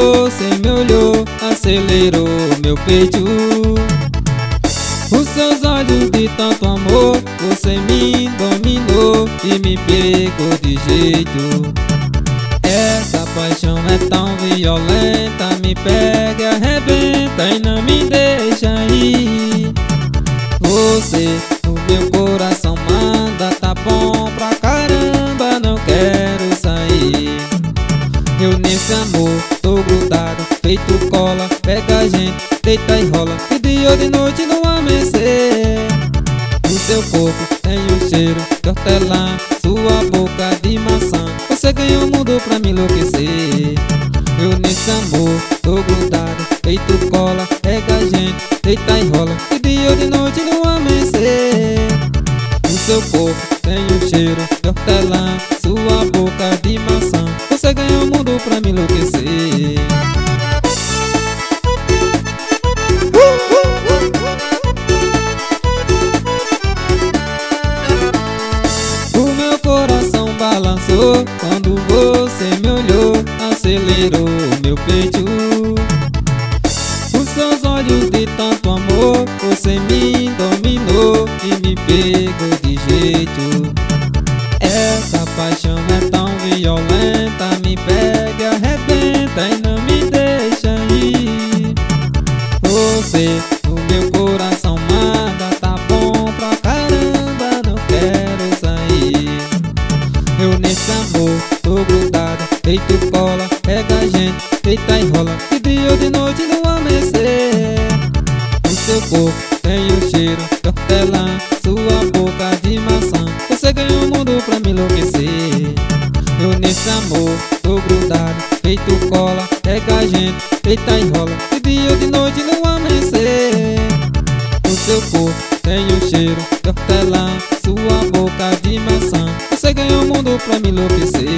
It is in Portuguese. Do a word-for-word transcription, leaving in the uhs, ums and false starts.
você me olhou, acelerou meu peito. Os seus olhos de tanto amor, você me dominou e me pegou de jeito. Essa paixão é tão violenta, me pega e arrebenta e não me deixa ir. Você no meu coração manda, tá bom pra caramba, não quero sair. Eu nesse amor tô grudado, feito cola, pega a gente, deita e rola, de dia ou de noite no amanhecer. O seu corpo tem o cheiro de hortelã, sua boca de maçã, você ganhou o mundo pra me enlouquecer. Eu nesse amor tô grudado, feito cola, pega a gente, deita e rola, de dia ou de noite no amanhecer. O seu corpo tem o cheiro de hortelã, sua boca de maçã, você ganhou o mundo pra me enlouquecer. O meu coração balançou quando você me olhou, acelerou meu peito. Os seus olhos de tanto amor, você me dominou e me pegou de jeito. Essa paixão é tão violenta, me pega e arrebenta e não me deixa ir. Você no meu coração manda, tá bom pra caramba, não quero sair. Eu nesse amor tô grudado, feito cola, pega a gente, deita e rola, de dia ou de noite no amanhecer. O seu corpo tem o cheiro de hortelã, sua boca de maçã, você ganhou o mundo pra me enlouquecer. Eu nesse amor tô grudado, feito cola, pega a gente, deita e rola, de dia ou de noite no amanhecer. O seu corpo tem o cheiro de hortelã, sua boca de maçã, você ganhou o mundo pra me enlouquecer.